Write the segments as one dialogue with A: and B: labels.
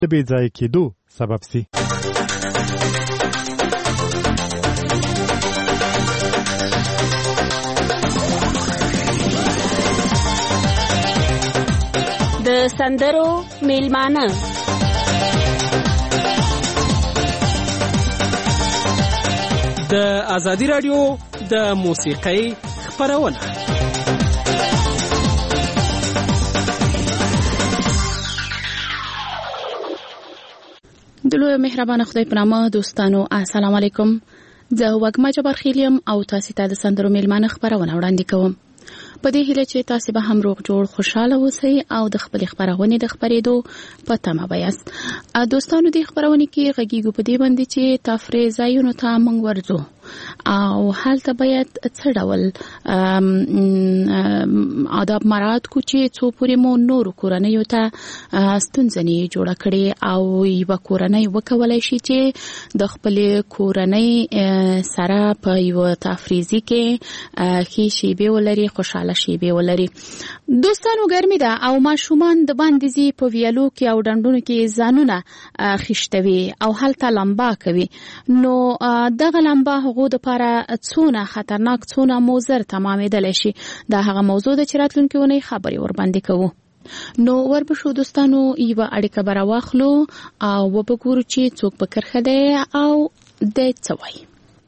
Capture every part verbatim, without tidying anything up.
A: د بې ځای کېدو سبب سي.
B: د سندرو میلمانه
C: د آزادی رادیو د موسیقۍ خپرونه.
D: د لوی مهربان خدای په نامه دوستانو السلام علیکم. زه وګما جبار خیلیم او تاسو ته د سندرو میلمانه خبرونه وړاندې کوم. په دې هیله چې تاسو به هم روغ جوړ خوشاله اوسئ او د خپل خبرونه د خبرېدو په تمه وایاست. دوستانو د خبرونه کې غږیږو په دې باندې چې تفریح ځایونو ته موږ ورځو او هلته باید څه ډول آداب مراعات کو چې څو پورې مو نور کورنۍ ته ستونزې نه جوړ کړي او یو کورنۍ وکولای شي چې د خپل کورنۍ سره په یو تفریحي کې خي شي به ولري خوشاله شي به ولري. دوستانو ګرمي ده او ماشومان د باندې زی په ویالو کې او ډنډونو کې ځانونه خښتوي او هلته لمبا کوي. نو دغه لمبا هغه د لپاره څونه خطرناک څونه موزر تمامېدل شي. دا هغه موضوع د چراتلونکو ونی خبري ور باندې کوو. نو وربشو دوستانو یو اړیکه بر واخلو او وبګورو چې څوک په کرخه دی او د څوي.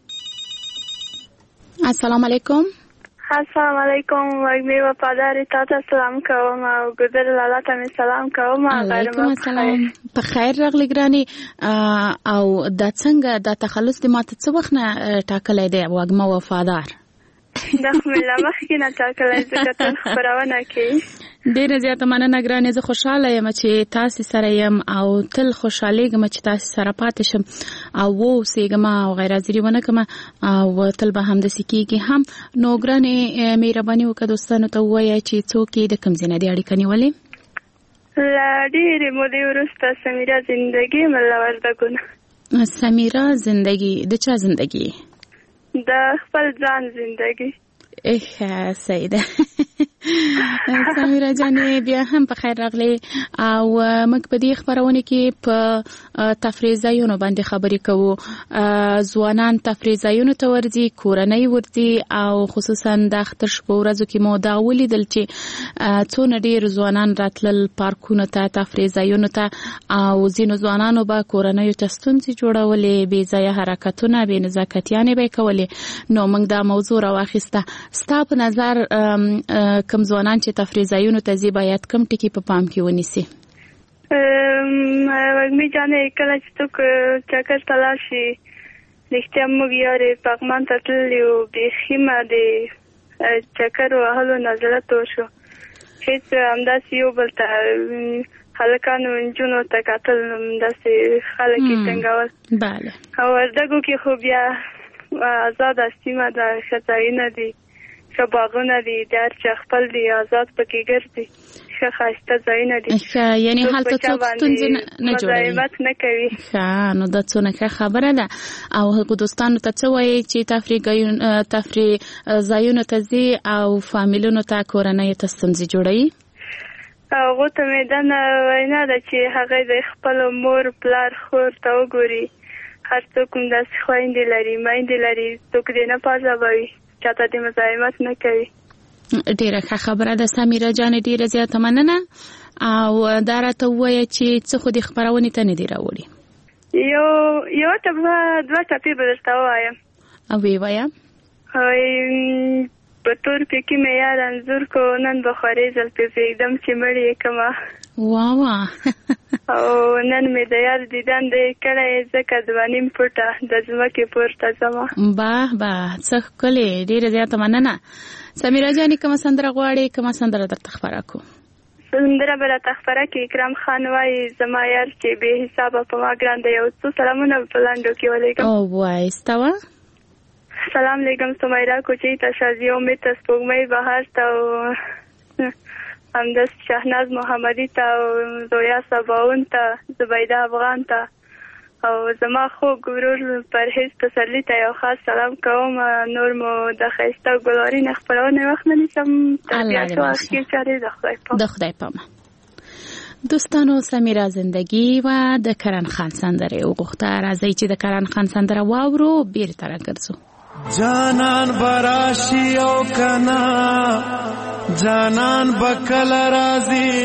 D: السلام علیکم.
E: السلام علیکم. وګمې وفادار تاسو سلام کوم او ګذر لاله ته سلام کوم.
D: علیکم السلام. په خیر راغلی ګرانی. او د څنګه د تخلص د ماته څه وخت نه ټاکلې دی وګمه وفادار؟
E: د خپل مخکې نه ټاکلې ځکه ته خبرونه کوي.
D: ډیره زیاته مننه ګرانه. زه خوشاله یم چې تاسو سره یم او تل خوشاله یم چې تاسو سره پاتې شم او و سیګم او غیر حاضری ونه کوم او تل به هم د سکیږي هم. نو ګرانه مهرباني وکړه دوستانو ته وایي چې څوک د کوم ځای نه اړیکه نیولې.
E: لا ډیره مو دی ورسته سمیرا زندگی مله وردګونه.
D: سمیرا زندگی د چا زندگی؟
E: د خپل ځان زندگی.
D: اه سیده. سمیرا جانې بیا هم په خیر راغلی او موږ په دې خبرونه کې په تفریح ځایونو باندې خبرې کوو. ځوانان تفریح ځایونو ته ورځي، کورنۍ ورځي او خصوصا د اختر شپو ورځو کې مو دا ولیدل چې څونه ډېر ځوانان راتلل پارکونو ته تفریح ځایونو ته او ځینو ځوانانو به کورنۍ ته ستونزې جوړولې، بې ځایه حرکتونه بې نزاکتیانې به کولې. نو موږ دا موضوع راواخیسته. ستا په نظر کم ځوانان چې تفریح ځایونو ته ځي باید کم ټکي په پام کې ونیسي؟
E: وګمې جانې کله چې څوک چکر ته لاړ شي رښتیا موږ یارې پغمان ته تللي وو بیخي ما د چکر وهلو نه زړه تور شو. هېڅ همداسې یو بل ته هلکانو نجونو ته کتل همداسې خلک یې ټینګول.
D: بله.
E: او وردګو کې خو بیا آزاده سیمه ده، ښه ځایونه دي، ښه باغونه دي، د هر چا خپل دي، آزاد پکې ګرځي، ښه ښایسته ځایونه دي.
D: ښه یعنې هلته څوک ستونزې نه جوړوي،
E: مزاحمت نه کوي.
D: ښه نو دا څونه ښه خبره ده. او هغو دوستانو ته څه وایي چې تفریح تفریح ځایونو ته ځي او فامیلونو ته کورنۍ ته ستونزې جوړوي؟
E: هغو ته مې دا وینا ده چې هغه د خپلو مور پلار خور ته وګوري. هر څوک همداسې خویندې لري میندې لري، څوک دې نه پازوي، چاته دې مزاحمت نه کوي.
D: ډیره ښه خبره ده سمیرا جانې، ډیره زیاته مننه. او دا راته ووایه چې څه خو دې خپرونې ته نه دي راوړي؟
E: یو یو ټپه دوه ټپې به درته ووایم.
D: او ویې وایه.
E: په تور پېکې مې یار انځور کو، نن به خورې زلفې پرېږدم چې مړ یې کړمه.
D: وا وا.
E: او نن مې د یار دیدن دی کړی ځکه دوه نیم فوټه د ځمکې پورته ځمه.
D: باه باه څه ښکلې، ډېره زیاته مننه. سمیرا جانې کومه سندره غواړې؟ کومه سندره درته خپره کړو؟
E: سندره به راته خپره کړي. اکرام خان وایي زما یار چې بې حسابه په ما ګران دی. یو څو سلامونه په لاندو کې ولیږم.
D: او وایي ستا وه.
E: سلام علیکم سمیرا کوچۍ ته، شازیه امید ته، سپوږمۍ بهار ته او همداس شهناز محمدي ته او زویا سباون ته، زبیده افغان ته او زما خوږ ورور پرهیز پسرلي ته یو خاص سلام کوم. نور مو د ښایسته ګلارین خپرونې وخت نه نیسم. تر بیا څو اخیر چارې د خدای پامه.
D: د خدای پامه. دوستانو سمیرا زندگی و د کرن خان سندره وغوښته. راځئ چې د کرن خان سندره واورو بیرته راګرځو.
F: جانان براشي او کنا جانان بکل راضي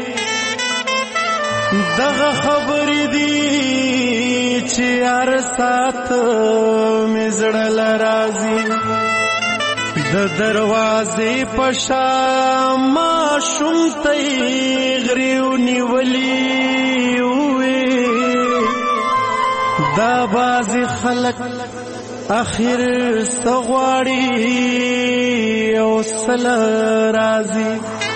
F: دغه خبرې دي چې هر سات مزړل راضي د دروازې پشا ما شومتې غریو نیولې وې دا بازي خلق اخر سغواړي او سل راضي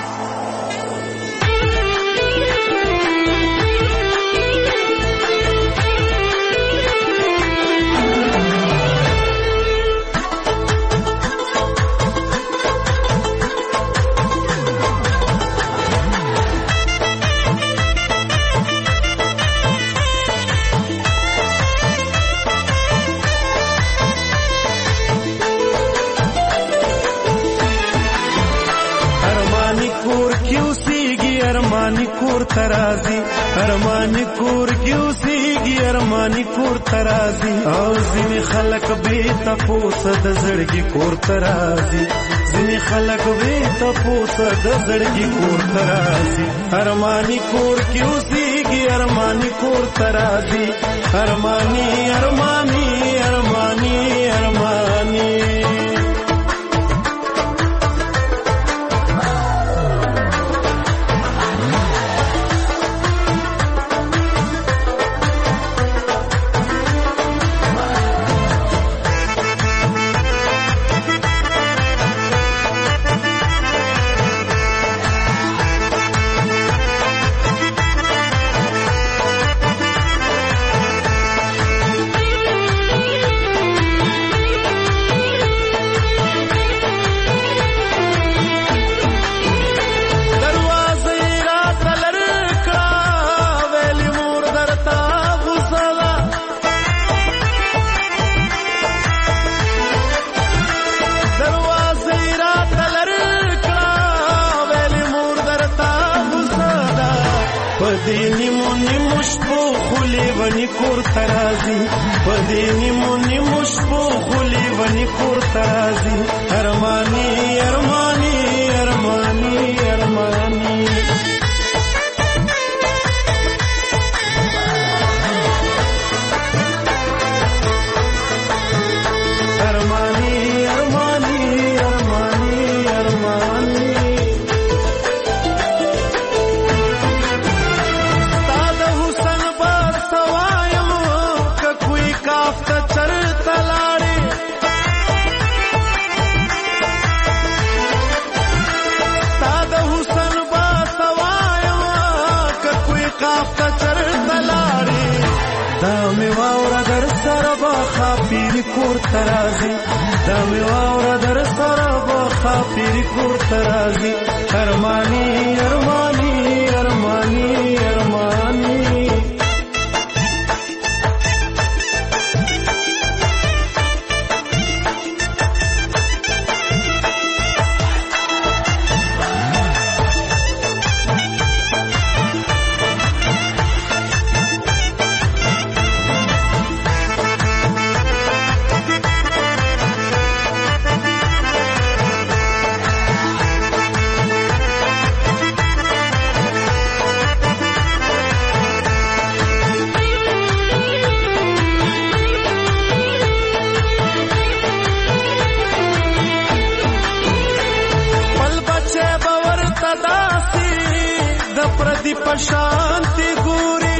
F: ارمانی کور ترازی ارمانی کور کیوسیږي ارمانی کور ترازی او ځینې خلک به تپوس د زړګي کور ترازی ځینې خلک به تپوس د زړګي کور ترازی ارمانی کور کیوسیږي ارمانی کور ترازی ارمانی ارمانی ارمانی ارمانی پدینی مونی مشبو خلی ونی کور ترازی پدینی مونی مشبو خلی ونی کور ترازی ارمانی ارمانی ارمانی ارمانی ارمانی ارمانی ارمانی ارمانی دامی واورا در سر با خاپیری کور ترازی دامی واورا در سر با خاپیری کور ترازی ارمانی ارمانی ارمانی ارمانی پردی پشانتی ګوري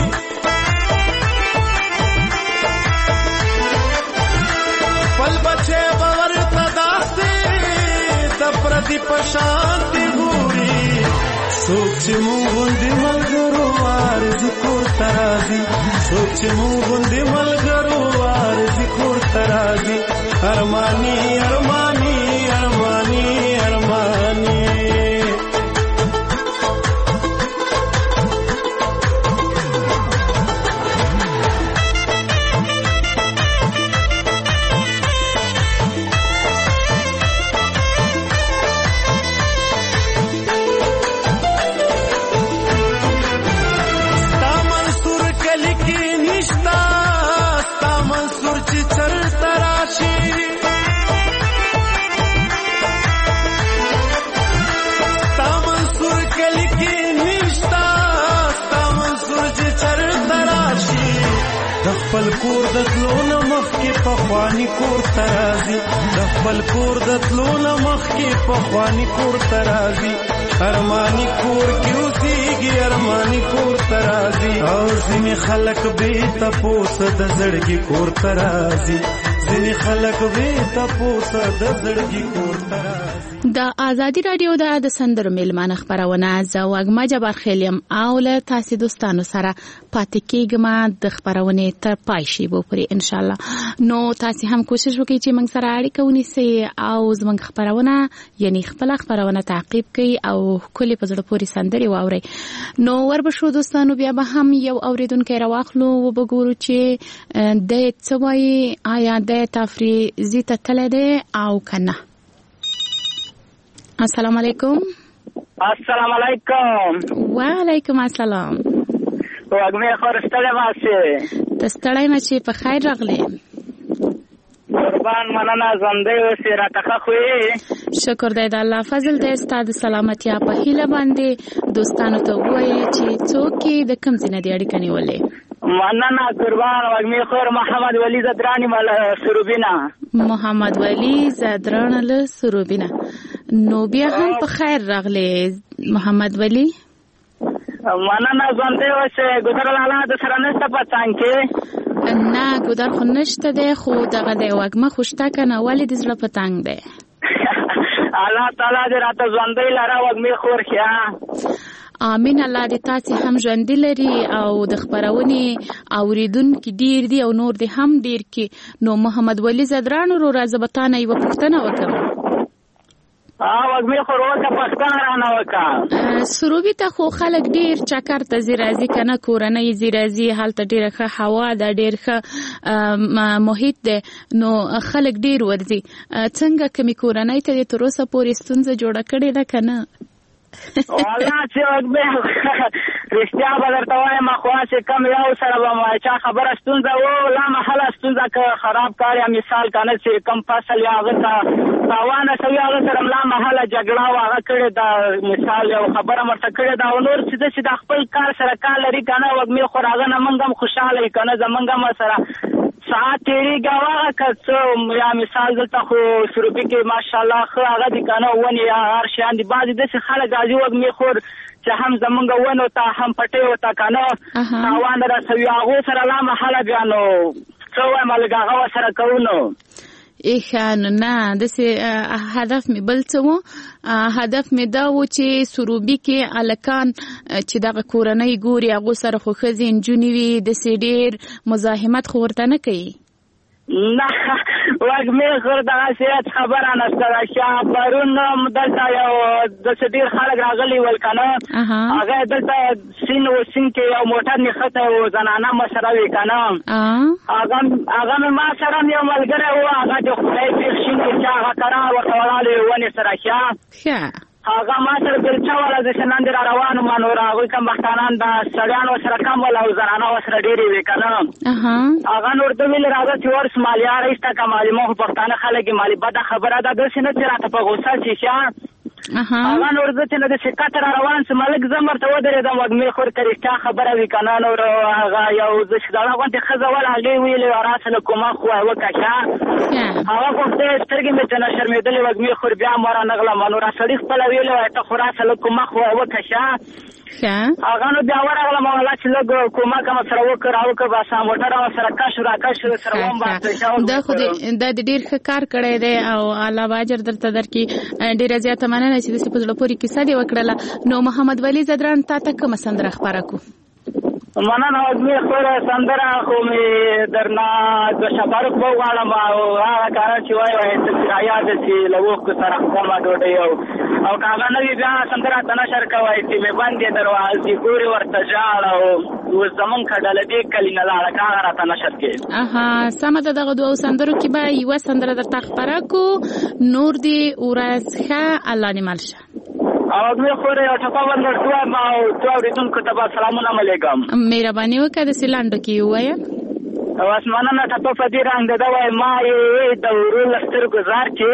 F: پل بچه باور تداسي د پردی پشانتی ګوري سوچ مو غوندي ملګرو ارزي کور ترازي سوچ مو غوندي ملګرو ارزي کور ترازي ارمانی ارمانی ارمانی ارمانی خپل کور د تلو نه مخکې پخواني کور ته راځي د خپل کور د تلو نه مخکې پخواني کور ته راځي ارماني کور کې اوسېږي ارماني کور ته راځي او ځینې خلک بې تپوسه د زړګي کور ته راځي ځینې خلک بې تپوسه د زړګي کور ته راځي.
D: د ازادي راډیو د سندرو میلمانه خپرونه زه وږمه جبار خیل یم او له تاسې دوستانو سره پاتې کېږم د خپرونې تر پای شیبو پورې انشاءالله. نو تاسې هم کوشش وکړئ چې موږ سره اړیکه ونیسئ او زموږ خپرونه یعنې خپله خپرونه تعقیب کړئ او ښکلې په زړه پورې سندرې واورئ. نو وربشو دوستانو بیا به هم یو اورېدونکی راواخلو وبګورو چې دی څه وایي آیا دی تفریحي ته تللی دی او که نه. السلام علیکم.
G: السلام علیکم.
D: وعلیکم السلام.
G: وږمې خو ستړی ماسې
D: ته ستړی نه چې په خیر راغلی.
G: قربان مننه ژوندی اوسې راته ښه خو یې.
D: شکر دی د الله فضل دی. ستا د سلامتیا په هیله باندې دوستانو ته ووایې چې څوک یې د کوم ځای نه دې اړیکه نیولې.
G: مننه قربان وږمې خور محمد ولی زدرانی مل سروبینه.
D: محمد ولی زدران له سروبینه. نو بیا هم په خیر راغلی محمد ولی.
G: مننه ژوندی اوسې ګودر لالا د سره نشته په څنګ کې.
D: نه ګودر خو نشته دی خو دغه دی وږمه خو شته که نه ولې د زړه په تنګ دی.
G: الله تعالی دې راته ژوندی لره وږمې خور ښه.
D: امین. الله دې تاسې هم ژوندي لري او د خپرونې اورېدونکي ډېر دي او نور دې هم ډېر کړي. نو محمد ولی زدران وروره زه به تا نه یوه پوښتنه وکړم.
G: وږمې خور وکړه پوښتنه رانه وکړه.
D: سروبي ته خو خلک ډېر چکر ته ځي راځي که نه کورنۍ ځي راځي هلته ډېره ښه هوا ده ډېر ښه محیط دی نو خلک ډېر ورځي. څنګه کومې کورنۍ ته دې تر اوسه پورې ستونزه جوړه کړې ده که نه؟
G: والله چې وږمې رښتیا به درته وایم خو هسې کم یو سره به چا خبره ستونزه و لا محله ستونزه که خراب کار یا مثال که نه چې کم فصل یا هغه ته تاوانه شوي هغه سره لا محله جګړه و هغه کړې ده مثال یو خبره ورته کړې ده او نور چې ده چې د خپل کار سره کار لري که نه وږمې خور هغه نه موږ هم خوشحاله یو که نه زموږ هم سره ساعت تېرېږي او هغه که څه یا مثال دلته خو سروبي کې ماشاءالله ښه هغه دي که نه ونې یا هر شیان دي بعضې داسې خلک راځي وږمې خور چې هم زمونږ ونو ته هم پټیو ته که نه تاوان رسوي هغو سره لا محله بیا نو څه وایم لږ هغه ورسره کوو نو.
D: ایښه نو نه داسې هدف مې بل څه و. هدف مې دا و چې سروبي کې هلکان چې دغه کورنۍ ګوري هغو سره خو ښځې نجونې وي داسې ډېر مزاحمت خو ورته نه کوي.
G: نه وږمې خور دغسې هېڅ خبره نشته ده چې پرون دلته یو داسې ډېر خلک راغلي ول که نه هغه دلته سیند و سیند کې یو موټر نښتی و زنانه مو سره وي که نه هغه هغه مې ما سره هم یو ملګری و هغه د خدای پېښ شین کې چې هغه کرار ورته ولاړې ونې سره ښه هغه ما سره بېلچه والا داسې نن دې را روان وم نور هغوی کم بختانان د سړیان ورسره کم ول او زنانه ورسره ډېرې وې که نه هغه نور ته ویلې راځه چې ورس مالیاره ایسته که معلومه خو پښتانه خلک یې مالي بده خبره ده داسې نه چې راته په غوسه شي ښه هغه نور زه چې نه داسې کته را روان شم هلک زه هم ورته ودرېدم وږمې خور که رښتیا خبره وي که نه نور هغه یو زړه غوندې ښځه وله هغې ویلې راسه له کومه خو وکړه ښه هغه خو خدای سترګې مې ته نه شرمېدلې وږمې خور بیا هم ورانغلم نور سړي خپله ویلې وایه ته خو راسه له کومه خو وکړه ښه هغه نو بیا ورغلم او الله چې لږ کومک هم سره وکړ راوکړ بس موټر هم سره کش راکش سره ومباسته
D: دا خو دا د ډېر ښه کار کړی دی او الله به اجر درته درکړي. ډېره زیاته مننه چې داسې په زړه پورې کیسه دې وکړله. نو محمد ولی زدران تا ته کومه سندره خپره کړو؟
G: مننه وږمې خور سندره خو مې درنه د شفاروق وغواړم او هغه کاره چې وایي وایي څه یاد چې له اوښکو سره خورمه ډوډۍ او او که هغه نه وي بیا سندره ته نشر کوئ چې مې بندې دروازې ګورې ورته ژاړه او اوس زمونږ ډله دې کلي نه لاړه که هغه راته نشر کړي.
D: اها سمه ده. دغه دوو سندرو کې به یوه سندره درته خپره کړو. نور دې ورځ ښه الله دې مل شه.
G: او وږمې خور یو ټپه به درته وایم او ټولو اورېدونکو ته به سلامونه ملیږم.
D: مهرباني وکړه داسې لنډو کې ووایه.
G: اوس مننه ټپه په دې رنګ ده وایي ما یې د ورو له سترګو زار کې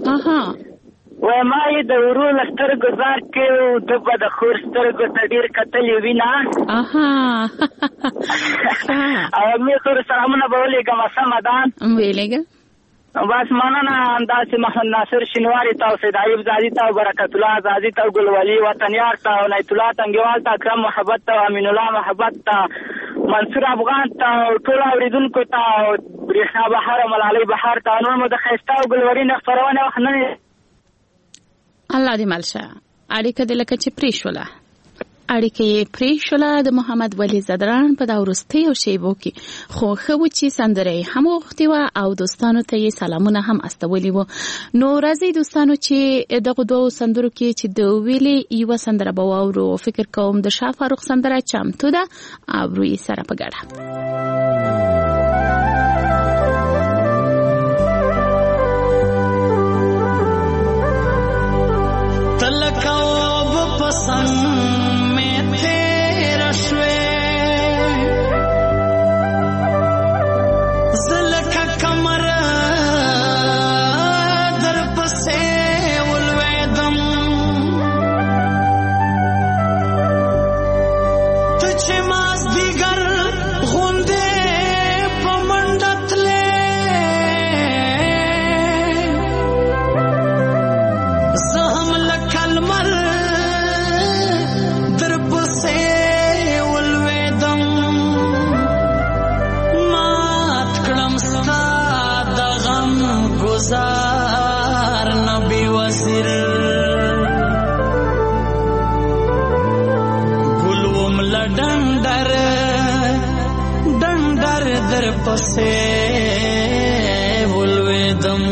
G: وایي ما یې د ورو له سترګو زار کې ده به د خور سترګو ته ډېر کتلې وینه او مې خور سلامونه به ولېږم سمه ده
D: ویلېږه
G: بس مننه همداسې محمد ناصر شینواري ته او سید ایوب زادي ته او برکت الله زادي ته او ګلولي وطنیار ته او نیت الله تنګیوال ته اکرم محبت ته او امین الله محبت ته منصور افغان ته او ټولو اورېدونکو ته او برېښنا بهار او ملالۍ بهار ته نور مو د ښایسته او ګلوري نه خپرونه وخت نه
D: الله دې مل شه اړیکه دې لکه چې پرې شوله اړیکه یې پرې شوله د محمد ولی زدران په دا وروستیو شیبو کې خو ښه و چې سندره یې هم وغوښتې وه او دوستانو ته یې سلامونه هم استولي وو نو راځئ دوستانو چې دغو دوو سندرو کې چې د ویلې یوه سندره به واورو فکر کوم د شاه فاروق سندره چمتو ده اورو یې سره په ګډه
H: تلکاو بپسند پسې ولوېدم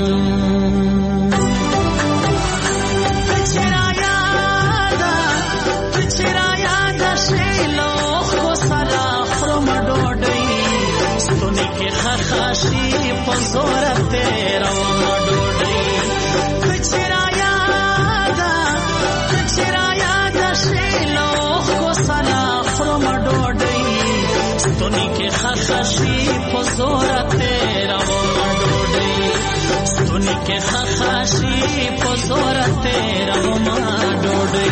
H: چې را یاده چې را یاده شي له خو سره خورم ډوډۍ ستوني کې خخا شي په زوره تېروم ډوډۍ چې را یاده چې را یاده شي له خو سره خورم ډوډۍ ستوني کې خخا شي زورا تیرا وہ ڈوڈی سنی کے خخاشی پو زورا تیرا وہ ڈوڈی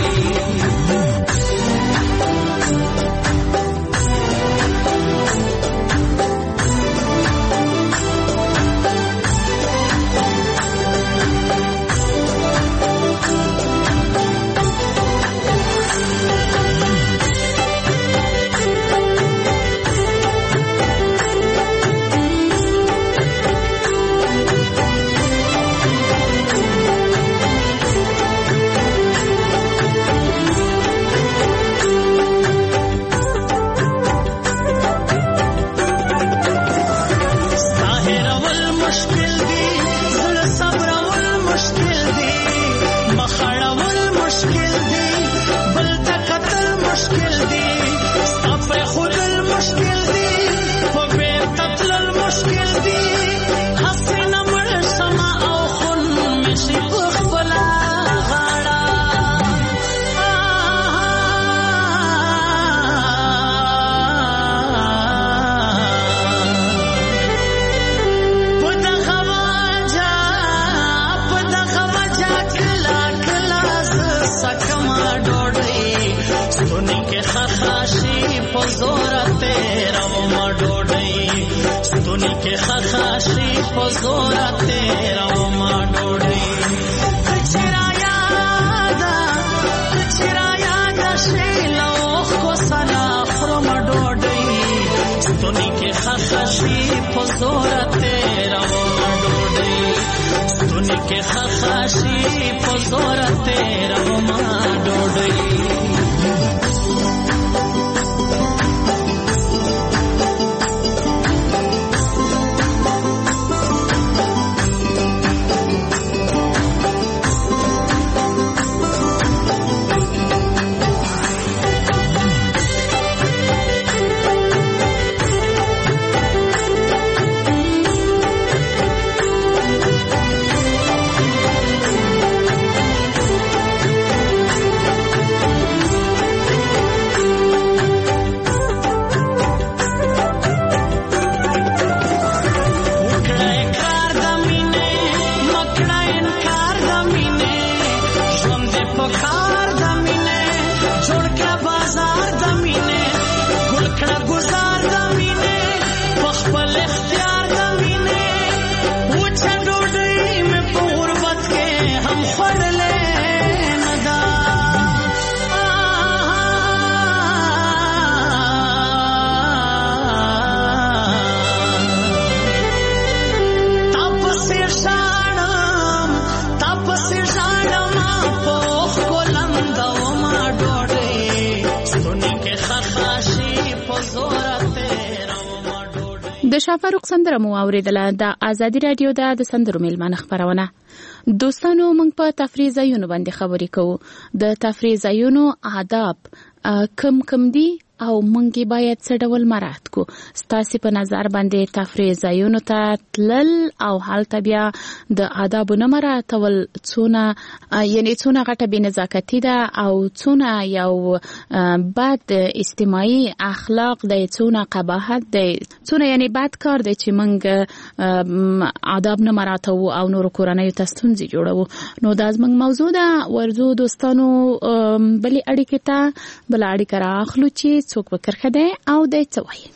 D: د شافاروق سندره مو اوریدله. د ازادي رادیو د سندرو میلمانه خبرونه. دوستانو موږ په تفریح ځایونو باندې خبرې کوو. د تفریح ځایونو آداب کم کم دي او موږ باید څه ډول مراعات کو. ستاسو په نظر باندې تفریح ځایونو ته تلل او هلته بیا د آدابو نه مراعاتول څونه یعنی څونه غټه بې نزاکتي ده او څونه یو بد اجتماعي اخلاق دی، څونه قباحت دی، څونه یعنی بد کار دی چې موږ آداب نه مراعاتو او نور کورنیو ته ستونزې جوړوو. نو دا زموږ موضوع ده. ورځو دوستانو بلې اړیکې ته بله اړیکه رااخلو چې څوک به کرښه دی او دی څه وایي.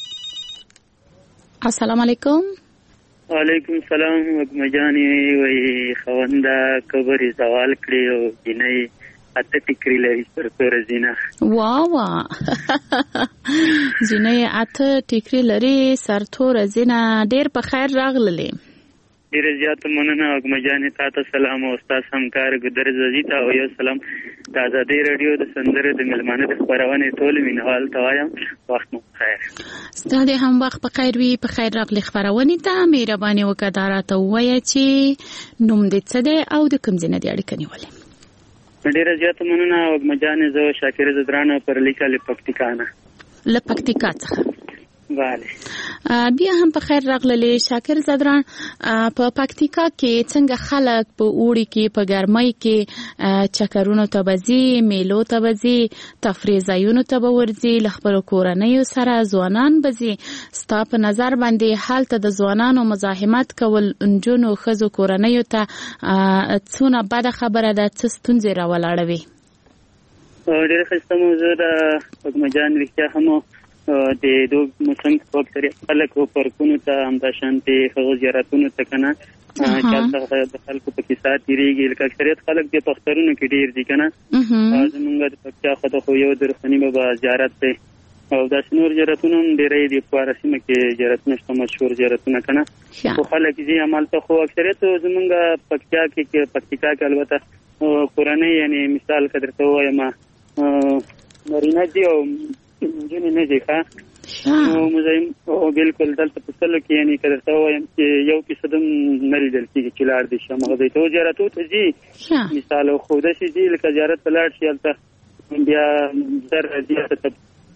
D: السلام علیکم.
I: وعلیکم السلام. وګمه جانې وایي خونده کبرې سوال کړي او جنۍ اته ټیکري لري سرتوره زینه. وا
D: وا جنۍ اته ټیکري لري سرتوره زینه. ډېر په خیر راغللې.
I: ډېره زیاته مننه وګمه جانې. تا ته سلام او ستاسو همکار ګودر زازي ته او یو سلام د ازادي رادیو د سندرې د میلمانه د خپرونې ټول مینوال ته وایم وخت مو بخیر.
D: ستا دې هم وخت په خیر وي. په خیر راغلې خپرونې ته. مهرباني وکړه دا راته ووایه چې نوم دې څه دی او د کوم ځای نه دې اړیکه نیولې.
I: ډېره زیاته مننه وګمه جانې. زه شاکر زدران پر لیکه له پکتیکا نه.
D: له پکتیکا څخه.
I: بله.
D: بیا هم په خیر راغللې شاکر زدران. په پکتیکا کې څنګه خلک په اوړي کې په ګرمۍ کې چکرونو ته بځي، میلو ته بځي، تفریح ځایونو ته به ورځي، له خپلو کورنیو سره ځوانان بځي. ستا په نظر باندې هلته د ځوانانو مزاحمت کول نجونو ښځو کورنیو ته څونه بده خبره ده؟ څه ستونزې راولاړوي؟
I: ډېره ښایسته موضوع ده وګمه جان. رښتیا هم د دوب موسم په اکثریت خلک پارکونو ته همداشانتې هغو زیارتونو ته که نه چالته د خلکو په کیسه تېرېږي. لکه اکثریت خلک د پخترونو کې ډېر دي که نه. زمونږ د پکتیا خواته خو یو د رخصني بابا زیارت دی او داسې نور زیارتونه هم ډېری دي. په هره سیمه کې زیارتونه شته، مشهور زیارتونه که نه. خو خلک ځي همالته. خو اکثریت زمونږ پکتیا کې پکتیکا کې البته کورنۍ یعنی مثال که درته ووایم نارینه دي او نجونې نه دي ښه. نو مزاحم بالکل دلته په سلو کې یعنې که درته ووایم چې یو فیصد هم نه لیدل کېږي چې لاړ دي شي همغه ځای ته. زیارتو ته ځي مثال او خو داسې ځي لکه زیارت ته لاړ شي هلته بیا زر راځي هلته.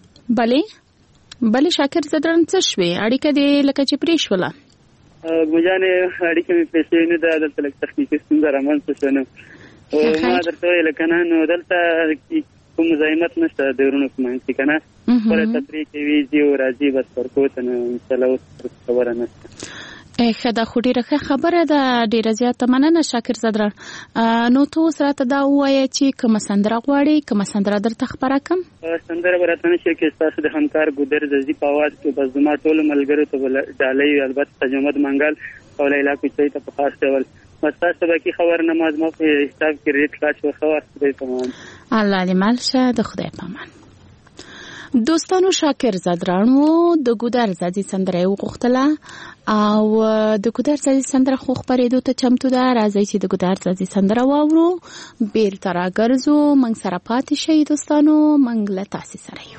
D: بلې بلې شاکر زدران څه شوې؟ اړیکه دې لکه چې پرې شوله؟
I: ګوجانې اړیکه مې پرې شوې نه ده. دلته لږ تخنیکي ستونزه رامنځته شوه. نو ما درته ویله که نه نو دلته کوم مزاحمت نشته د ورونو په منځ کې که نه. خپله تفریح کوي، ځي او راځي بس پرکو ته نه. انشاءالله اوس خبره نشته.
D: ښه ده. خو ډېره ښه خبره ده. ډېره زیاته مننه شاکر زدران. نو ته اوس راته دا ووایه چې کومه سندره غواړې؟ کومه سندره درته خپره کړم؟
I: سندره به راته نه شي کې ستاسو د همکار ګودر زازي په اواز کې بس زما ټولو ملګرو ته به ډالۍ وي، البته تجمد منګل او لیلا کوچۍ ته په خاص ډول. بس تاسو به کې خبر نه ما زما په حساب کې ریټ خلاص شوه. ښه وخت خدای پامان.
D: الله دې مل شه. د خدای پامان. دوستانو شاکر زدرانو د ګودر زازي سندره یې وغوښتله او د ګودر زازي سندره خو خپرېدو ته چمتو ده. راځئ چې د ګودر زازي سندره واورو. بیرته راګرځو. موږ سره پاتې شئ دوستانو. موږ له تاسې سره یو.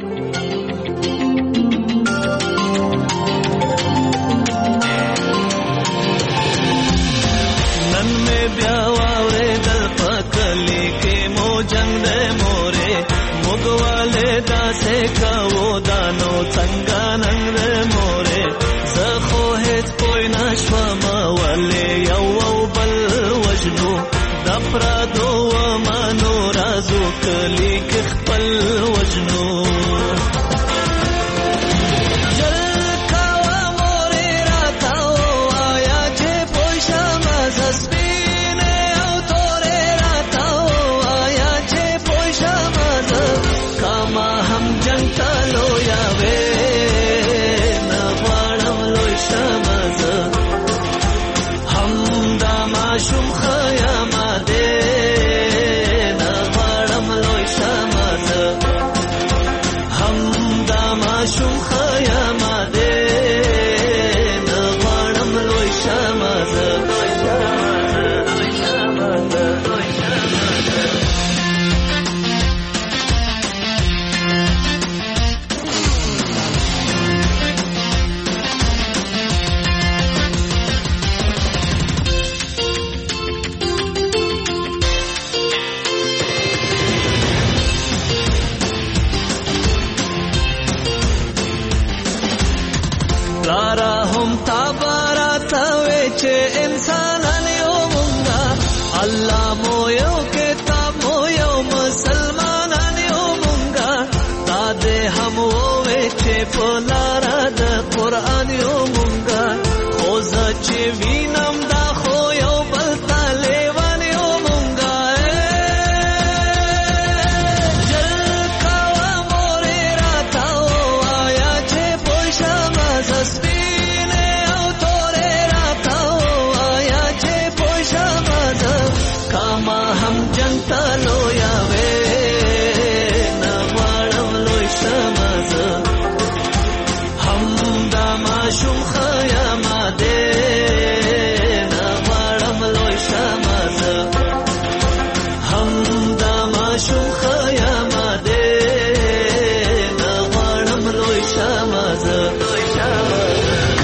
H: نن مې بیا واورېدل په کلي کې مو جنګ دی مورې موږ والې داسې کوو دا نو څنګه ننګ دی مورې زه خو هېڅ پوه نه شوم ولې یو او بل وژنو د پردو ومنو رازو کلي کې خپل وژنو پلارا هم تابارا تاوی چه انسانان یو مونگا الله مو یو کتاب مو یو مسلمانان یو مونگا داده هم ووی چه پلارا د قرآن یو مونگا خوزا چه وینم دا خو یو بلتا لیوان یو مونگا جل کوا موری راتاو آیا چه پوشا مزسبینه او توری راتاو آیا چه پوشا مز کاما هم جنتا لویا وی نوارم لوی شمز هم داما شم خیام ده نوارم لوی شمز هم داما شم خیام ده نوارم لوی شمز لوی شمز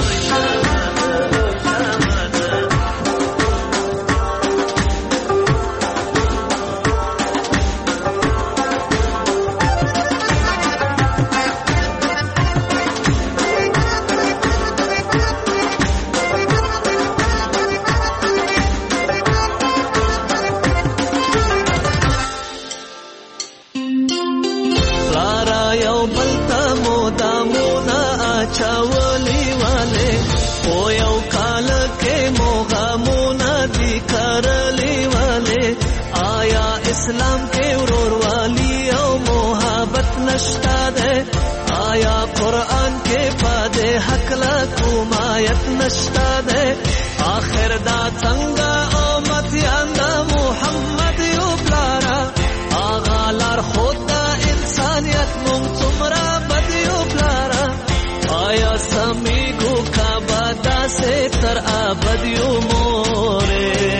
H: پلارا یو بلتا مودامونا اچاولی والے او یو کال کے موغامونا دی کرلی والے آیا اسلام کے ورور والی او محبت نشتا دے آیا قرآن کے پادے حق لکومایت نشتا دے آخر دا څنګه او متیان دا محمد یو پلارا آغا لار خود دا انسانیت مونږ څومره بد یو پلارا آیا سمیږو کعبه داسې تر ابد یو مورې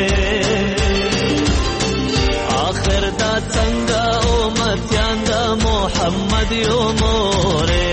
H: آخر دا څنګه او متیان دا محمد یو مورې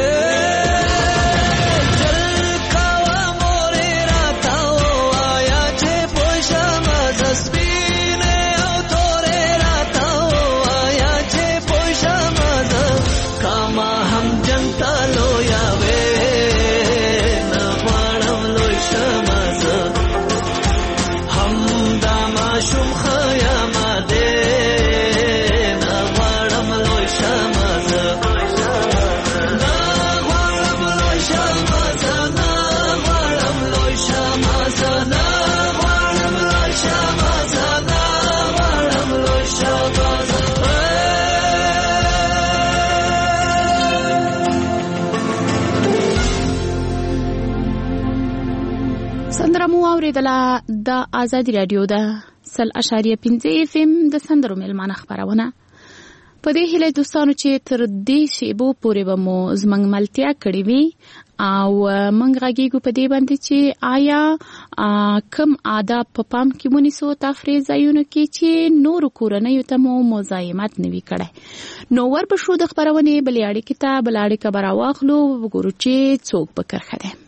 D: اوریدله د آزادي رادیو ده سل اشاریه پنځه اف ام د سندرو مېلمانه خپرونه په دې هیله دوستانو چې تر دې شیبو پورې به مو زموږ ملتیا کړې وي او موږ غږیږو په دې باندې چې آیا کم آداب په پام کې ونیسو تفریح ځایونو کې چې نورو کورنیو ته مو مزاحمت نه وي کړی نو ورپسې د خپرونې بلې اړیکې ته بله اړیکه به راواخلو وګورو چې څوک په کرښه دی.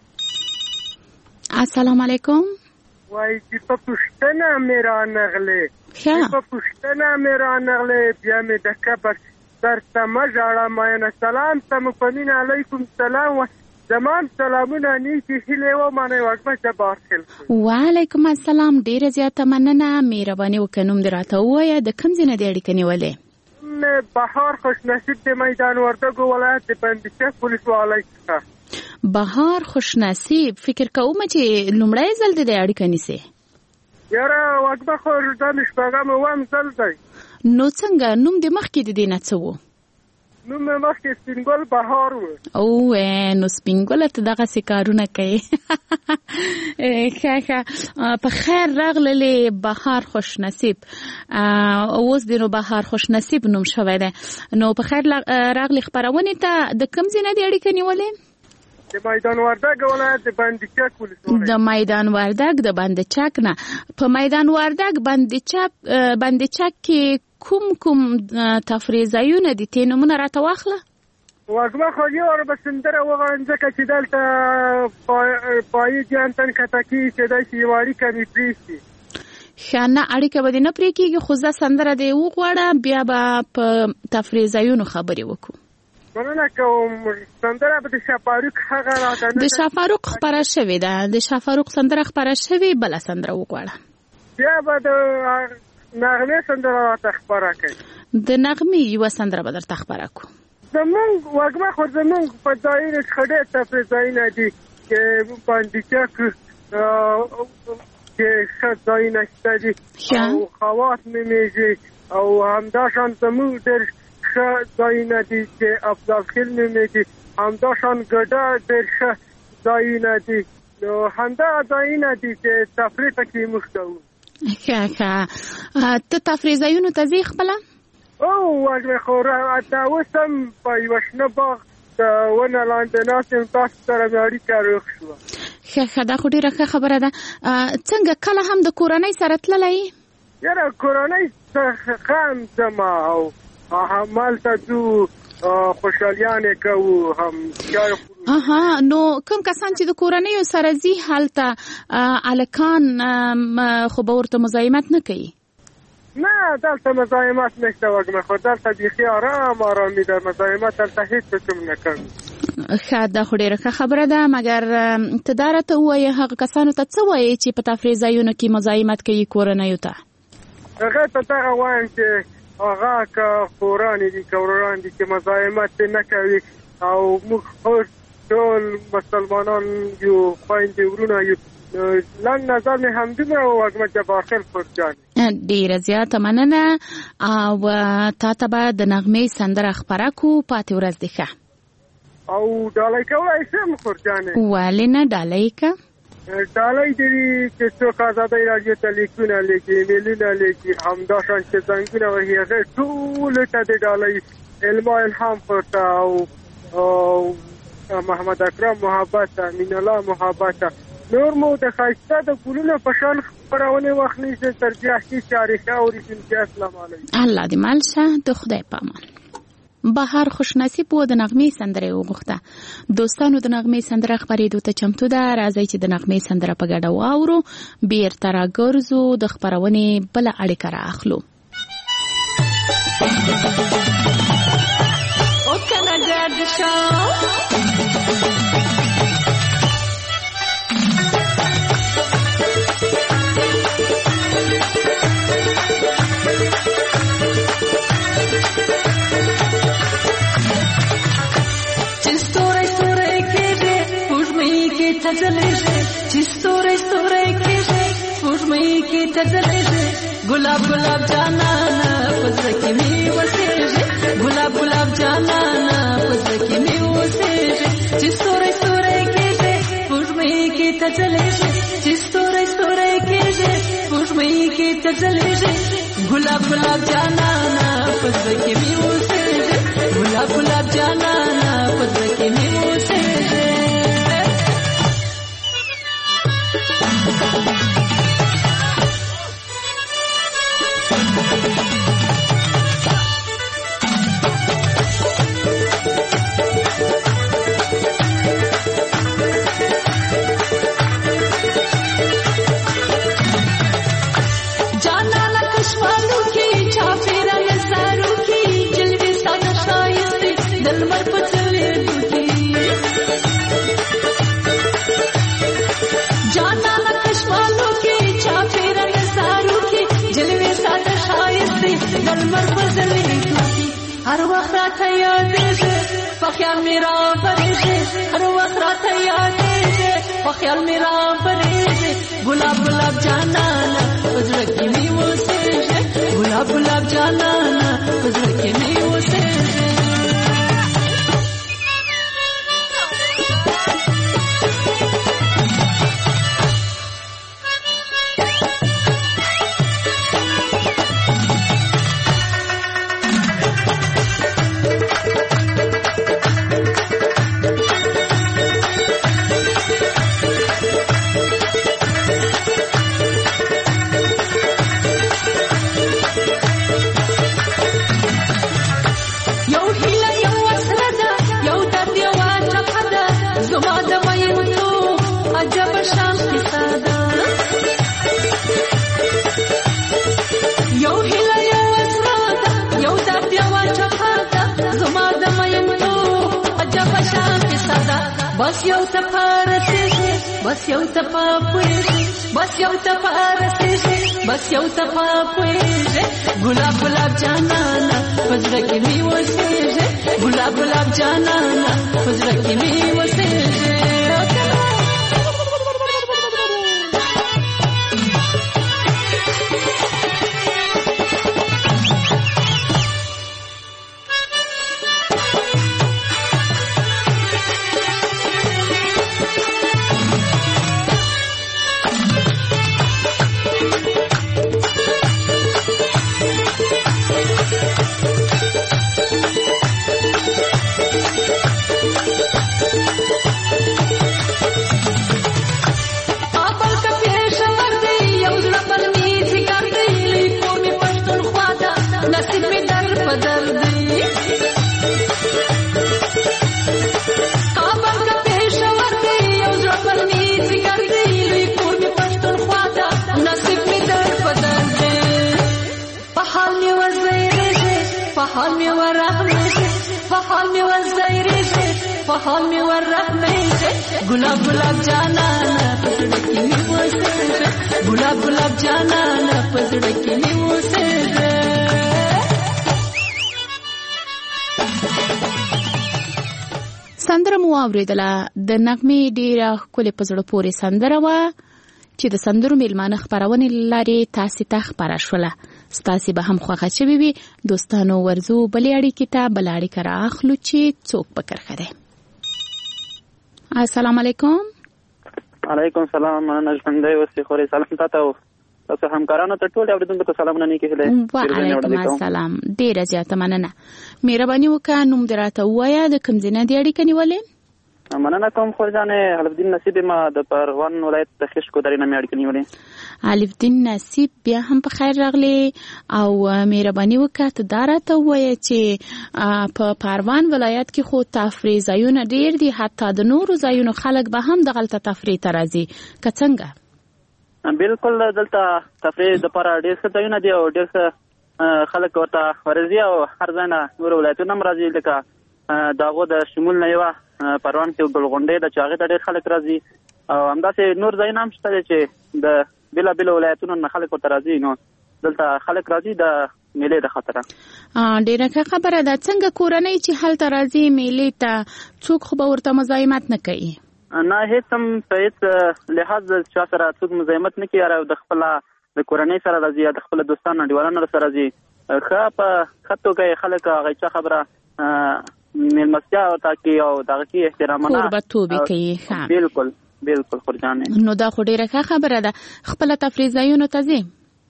D: السلام علیکم.
J: وای چې په پښتنه مې را نغلې په پښتنه مې را نغلې بیا مې د کبر درته مه ژاړه مینه سلام ته مو په مینه علیکم سلام زمان سلامونه نیکې هیلې ومنئ وږمه جبار خیل
D: وعلیکم السلام ډېره زیاته مننه مهرباني وکړه نوم دې راته ووایه د کوم ځای نه دې اړیکه نیولې؟
J: بهار خوشنصیب د میدان وردګو ولایت د بندچک ولسوالۍ څخه.
D: بهار خوشنصیب فکر کوم چې لومړی ځل دې اړیکه نیسې؟
J: یاره وږمه خو دا مې شپږم اووم ځل دی.
D: نو څنګه نوم دې مخکې د دې نه څه و؟
J: نوم مې مخکې سپینګل بهار و.
D: او نو سپینګله ته دغسې کارونه کوي. ښه ښه په خیر راغللې بهار خوشنصیب. اوس دې نو بهار خوشنصیب نوم شوی دی. نو په خیر راغلې خپرونې ته د کوم ځای نه دې اړیکه نیولې؟
J: د میدان وردګ ولایت د بندچک ولسوالۍ.
D: د میدان وردګ د بندچک نه په میدان وردګ بندچک بندچک کې کوم کوم تفریح ځایونه دي ته نومونه راته واخله؟
J: وږمه خو یو ور به سندره وغواړم ځکه چې دلته پایي جان تن کتکي چې داسې یو اړیکه مې پرېږدي.
D: ښه نه اړیکه به دې نه پرې کېږي خو زه سندره دې وغواړه بیا به په تفریح ځایونو خبرې وکړو.
J: مننه کوم. سندره به د شافاروق هغه راته
D: د شافاروق خبره شوې ده. د شافاروق سندره خبره شوې، بله سندره وغواړه.
J: بیا به د نغمې سندره راته خبره کوي.
D: د نغمې یوه سندره به درته خبره کړو.
J: زمونږ وږمه خو زمونږ په ځایونو کې ښه ډېر تفریح ځایونه دي چې موږ په اندیچه کې چې ښه ځایونه شته دي او خواص نومېږي او همداشان زمونږ ډېر ښه ځایونه دي چې افضل خیل نومېږي. همداشان ګډه ډېر ښه ځایونه دي. نو همدغه ځایونه دي چې تفریح پکې موږ کوو.
D: ښه ښه. ته تفریح ځایونو ته ځې خپله؟
J: او وږمې خو راته اوس هم په یوه شنه باغ د ونه لاندې ناست یم. تاسو سره مې اړیکه روغ شوه.
D: ښه ښه، دا خو ډېره ښه خبره ده. څنګه کله هم د کورنۍ سره تللی یې؟
J: یاره کورنۍ څخه هم ځم او همالته ځو، خوشحالیانې کوو، هم چای خورو.
D: اها، نو کوم کسان چې د کورنیو سره ځي هلته هلکان خو به ورته مزاحمت نه کوي؟
J: نه، دلته مزاحمت نشته وږمه خو دلته بیخي آرام آرامي ده. مزاحمت دلته هېڅ څوک نه کوي.
D: ښه، دا خو ډېره ښه خبره ده. مګر ته دا راته ووایې هغه کسانو ته څه وایې چې په تفریح ځایونو کې مزاحمت کوي کورنیو ته؟
J: هغه ته دغه وایم چې هغه که خورانې دي که وروران دي چې مزاحمت نه کوي او موږ ټول مسلمانان یو، خویندې ورونه یو. لنډ نظر مې همدومره وږمه جبار خیل خورجان.
D: ډېره زیاته مننه او تا ته به د نغمې سندره خپره کړو. پاتې ورځ دې ښه.
J: او ډالۍ کولی شم خورجانې؟
D: ولې نه، ډالۍ که
J: ډالۍ دې چې څوک ازادۍ راډیو ته لیکونه لیکي، ایمیلونه لیکي، همداشان چې زنګونه وهي، هغې ټولو ته د ډالۍ علما الهام ورته او محمد اکرم محبت، امین الله محبت، نور مو د ښایسته د ګلونو په شان خپرونې وخت نیسي ترجیح کې تاریخي اورېدونکي. السلام علیکم. الله
D: دې مل شه. د خدای په امان. بهر خوشنصیب و د نغمې سندره وغوښته. دوستانو د نغمې سندره خپرېدو ته چمتو ده. راځئ چې د نغمې سندره په ګډه واورو. بیرته راګرځو، د خپرونې بله اړیکه را اخلو.
K: او کنه ګرد شو چې ستوري ستوري کېږي سپوږمۍ کې ته ځلېږي ګلاب ګلاب جانانه په زړه کې مې وسېږي ګلاب ګلاب جانانه په زړه کې مې وسېږي چې ستوري ستوري کېږي سپوږمۍ کې ته ځلېږي چې ستوري ستوري کېږي سپوږمۍ کې ته ځلېږي ګلاب ګلاب جانانه په زړه کې مې وسېږي ګلاب ګلاب جانانه په زړه کې مې وسېږي. هر وخت راته یادېږي په خیال مې رابرېږي هر وخت راته یادېږي په خیال مې رابرېږي ګلاب ګلاب جانانه په زړه کې مې اوسېږي ګلاب ګلاب جانانه په زړه کې مې اوسېږي. زما د مینو بس یو ته پارسېږي بس یو ته پاپوېږي بس یو ته پارسېږي بس یو ته پاپوېږي ګلاب ګلاب جانانه په زړه کې مې اوسېږي ګلاب ګلاب جانانه په زړه کې مې اوسېږي حال می ورغمیږي ګلاب ګلاب جانانه په زړه کې مې اوسېږي ګلاب ګلاب جانانه په زړه کې مې اوسېږي.
D: سندره مو اورېدله د نغمې ډېره ښکلې په زړه پورې سندره وه چې د سندرو میلمانه خپرونې له لارې تاسې ته خپره شوله. ستاسې به هم خوښه شوې وي. دوستانو ورځو بلې اړیکې ته بله اړیکه رااخلو چې څوک په کرښه دی. السلام علیکم.
L: علیکم سلام. نجمندۍ اوسې خورې سلام تاته او تاسو همکارانو ته ټول اورېدونکو ته سلامونه نیکې هیلې.
D: وعلیکم السلام. ډېره زیاته مننه. مهرباني وکړه نوم دې راته ووایه د کوم ځای نه دې اړیکه نیولې؟
L: مننه کوم خورجانې. الفدین نصیب ما د پروان ولایت د خشکو درې نه مې اړیکه نیولې.
D: الفدین نصیب بیا هم په خیر راغلی او مهرباني وکړه ته دا راته ووایه چې په پروان ولایت کې خو تفریح ځایونه ډېر دي، حتی د نورو ځایونو خلک به هم دغلته تفریح ته راځي که څنګه؟
L: بالکل دلته تفریح دپاره ډېر ښه ځایونه دي او ډېر ښه خلک ورته ورځي او هر ځای نه نورو ولایتونه هم راځي. لکه د هغو د شمول نه یوه پروان کې ګلغونډۍ ده چې هغې ته ډېر خلک راځي او همداسې نور ځایونه هم شته دی چې د بېلابېلو ولایتونو نه خلک ورته راځي. نو دلته خلک راځي د میلې د خاطره.
D: ډېره ښه خبره ده. څنګه کورنۍ چې هلته راځي میلې ته څوک خو به ورته مزاحمت نه کوي؟
L: نه هېڅ هم په هېڅ لحاظ چا سره څوک مزاحمت نه کوي. او د خپله د کورنۍ سره راځي یا د خپله دوستانو انډیوالانو سره راځي. ښه په ښه توګه یې خلک هغه چا خبره میلمستیا ورته کوي او دغه کې احترامونه
D: کوربهتوبې کوي.
L: بالکل بالکل خورجانې.
D: نو دا خو ډېره ښه خبره ده. خپله تفریح ځایونو ته ځې؟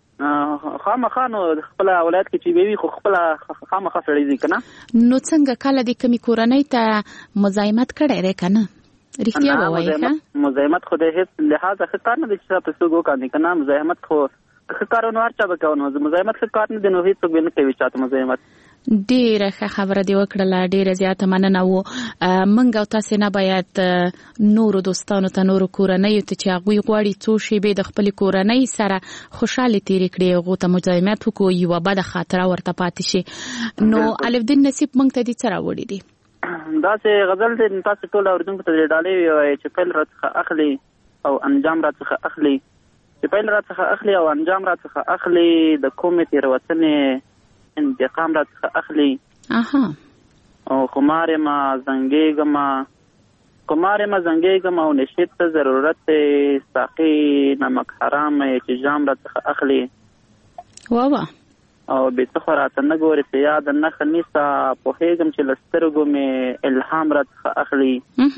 L: خامخا نو خپله ولایت کې چې وي خو خپله خامخا سړی ځي که نه.
D: نو څنګه کله د کومې کورنۍ ته مزاحمت کړی دی که نه؟ رښتیا به وایې که
L: مزاحمت خو د هېڅ لحاظه ښه کار نه دی چې په څوک وکاندي که نه. مزاحمت خو ښه کار نو هر چا به کوو. نو مزاحمت ښه کار نه دی نو هېڅوک به نه کوي چاته مزاحمت.
D: ډېره ښه خبره دې وکړله. ډېره زیاته مننه و. موږ او تاسې نه باید نورو دوستانو ته نورو کورنیو ته چې هغوی غواړي څو شېبې د خپلې کورنۍ سره خوشحالې تېرې کړي هغو ته مزاحمت وکړو یوه بده خاطره ورته پاتې شي. نو الفدین نصیب موږ ته دې څه راوړي دي؟
L: داسې غزل دی تاسو ټول اورېدونکو ته دې ډالۍ ووایي چې پیل راڅخه اخلي او انجام راڅخه اخلي. چې پیل راڅخه اخلي او انجام راڅخه اخلي د کومې تېروتنې انتقام راڅخه اخلي.
D: اها
L: او خمار ما زنګېږم خمار ما زنګېږم او نشید ته ضرورت ساقي نمک حرام چې جام راڅخه اخلي.
D: واه
L: او بې څه خو راته نه ګورې چې یاد نښه نیسه پوهېږم چې له سترګو مې الهام راڅخه اخلي.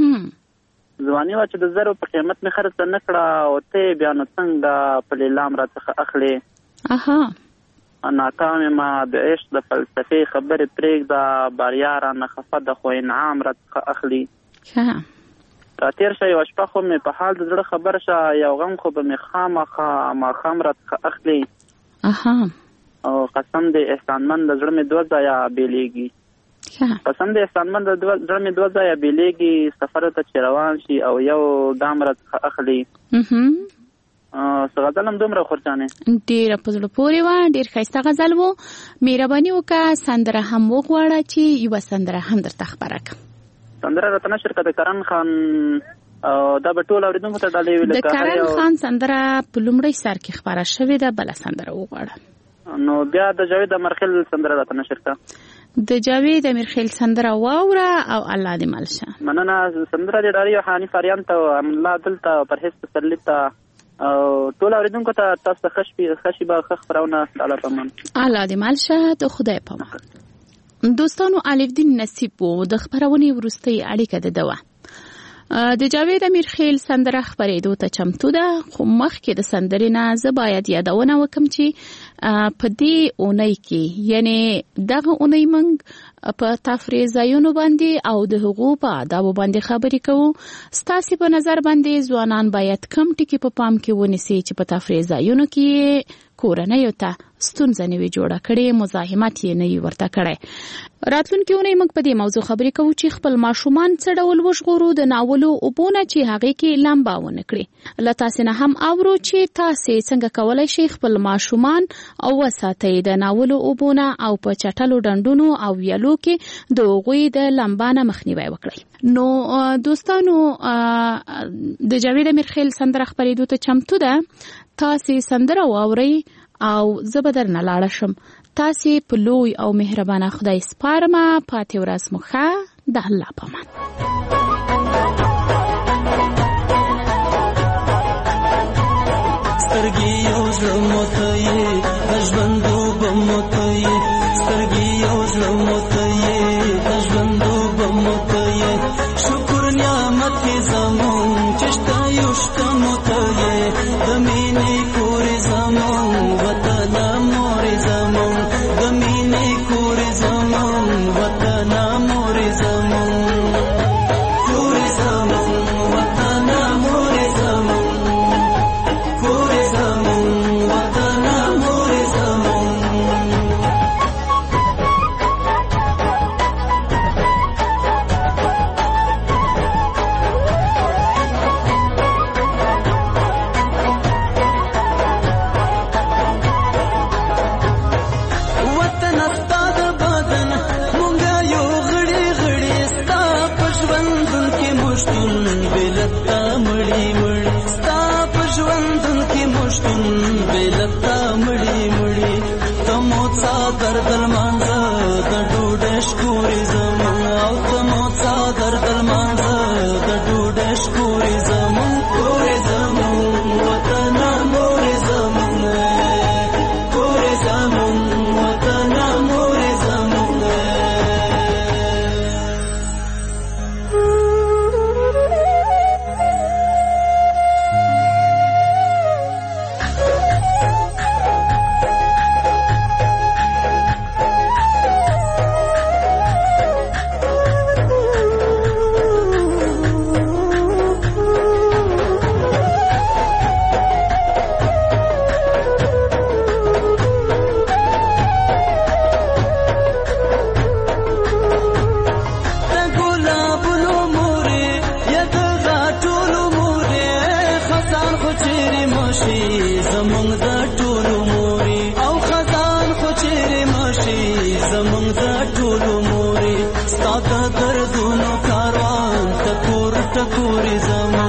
L: ځواني وه چې د زرو په قیمت مې خرڅه نه کړه او ته بیا نو څنګه په لیلام راڅخه اخلي.
D: اها
L: ناکامې ما د عشق د فلسفې خبرې پرېږده بریا رانه خفه ده خو انعام راڅخه اخلي. راتېر شه یوه شپه خو مې په حال د زړه خبر شه یو غم خو به مې خامخا ماښام راڅخه اخلي.
D: اها
L: او قسم دې احسانمند د زړه مې دوه ځایه بېلېږي. قسم دې احسانمند د زړه مې دوه ځایه بېلېږي سفر ته چې روان شي او یو ګام راڅخه اخلي. څه غزل هم دومره خورجانې
D: ډېره په زړه پورې وه. ډېر ښایسته غزل و. مهرباني وکړه سندره هم وغواړه چې یوه سندره هم درته خپره کړم.
L: سندره راته نشر کړه د کرن خان او دا به ټول اوریدونکو ته ډالۍ وي.
D: د کرن خان سندره په لومړی سر کې خبره شوې ده، بله سندره وغواړه.
L: نو بیا د جاوید امیرخیل سندره راته نشر کړه.
D: د جاوید امیرخیل سندره واوره او الله دې مل شه.
L: مننه. سندره دې ډالۍ حنیف اریان ته، املا دلته، پرهیز تسلی ته او ټول اوریدونکو ته تاسو ته ښه شي به ښه خپرونه د الله په امان.
D: الله دې مل شه. د خدای په امان. دوستانو، الف دین نصیب و د خپرونې وروستۍ اړیکه ده ده د جاوید امیرخیل سندره خپرېدو ته چمتو ده، خو مخکې د سندرې نه زه باید یادونه وکم چې په دې اونۍ کې، یعنی دغه اونۍ موږ په تفریح ځایونو باندې او د هغو په آدابو باندې خبرې کوو. ستاسې په نظر باندې ځوانان باید کم ټکي په پام کې ونیسي چې په تفریح ځایونو کې کورنیو ته ستونزه نه وي جوړه کړې، مزاحمت یې نه وي ورته کړی. راتلونکې اونۍ موږ په دې موضوع خبرې کوو چې خپل ماشومان څه ډول وژغورو د ناولو اوبو نه چې هغې کې لمبا ونه کړي. له تاسې نه هم اورو چې تاسې څنګه کولی شئ خپل ماشومان او وساتئ د ناولو اوبو نه او په چټلو ډنډونو او ویالو کې د هغوی د لمبا نه مخنیوی وکړئ. نو دوستانو، د جاوید امیرخیل سندره خپرېدو ته چمتو ده. تاسې سندره واورئ او زه به درنه لاړه شم. تاسې په لوی او مهربانه خدای سپارمه. پاتې ورځ مو ښه. د الله په امان.
H: سترګې یو زړه مو ته یې د ژوندو به مو ته یې، سترګې یو زړه مو ته یې د ژوندو به مو ته یې، شکر نعمت یې زمون چې شته یو شته مو ته یې، د مینې کورې زمون وطنه مورې زمون، د مینې کورې زمون وطنه مورې زمون، کورې زمون وطنه مورې زمون، کورې زمون وطنه مورې زمون. دردل مانزه د ډوډۍ شکورې زمون، او ته مو څادر دل مانزه د ډوډۍ شکورې زمون، کورې زمون وطنه مورې زمون، کورې زمون وطنه مورې زمون. زمونږ د ټولو مورې او خزان خو چیرې مشي، زمونږ د ټولو مورې ستا د دردونو کاروان ټکور ټکورې زمونږ